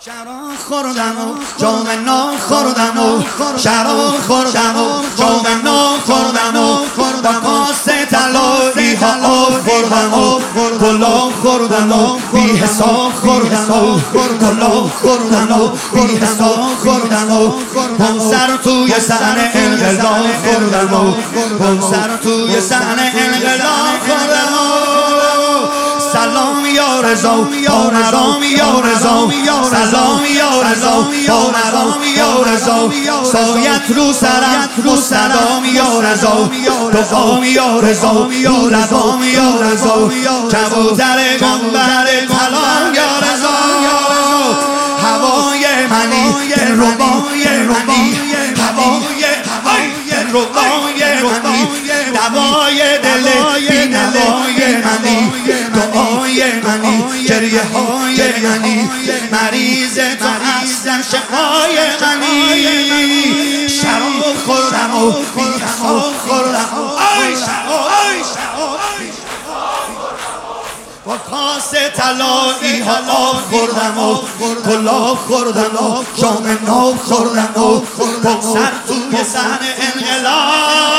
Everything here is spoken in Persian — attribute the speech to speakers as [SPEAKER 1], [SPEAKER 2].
[SPEAKER 1] شراب خوردم و جام ناب خوردم و شراب خوردم و جام ناب خوردم و با کاسه طلایی ها آب خوردم و گلاب خوردم و بی حساب خوردم و گلاب خوردم و بی حساب خوردم و هم سر توی صحنه انقلاب خوردم و هم سر توی صحنه انقلاب خوردم و سلام یا رضا با مرام یا رضا سلام یا رضا با مرام یا رضا سایت رو سرم مستدام یا رضا دعام یا رضا رو لبام یا رضا کبوتر گنبر طلام یا رضا هوای منی دلربای منی هوای دلربای منی دوای دل بی نوای منی دعای منی گریه های منی مریض تو هستم شفای منی شراب خوردم و بی حساب خوردم با کاسه طلایی ها آب خوردم و گلاب خوردم و جام ناب خوردم و با سر توی صحنه انقلاب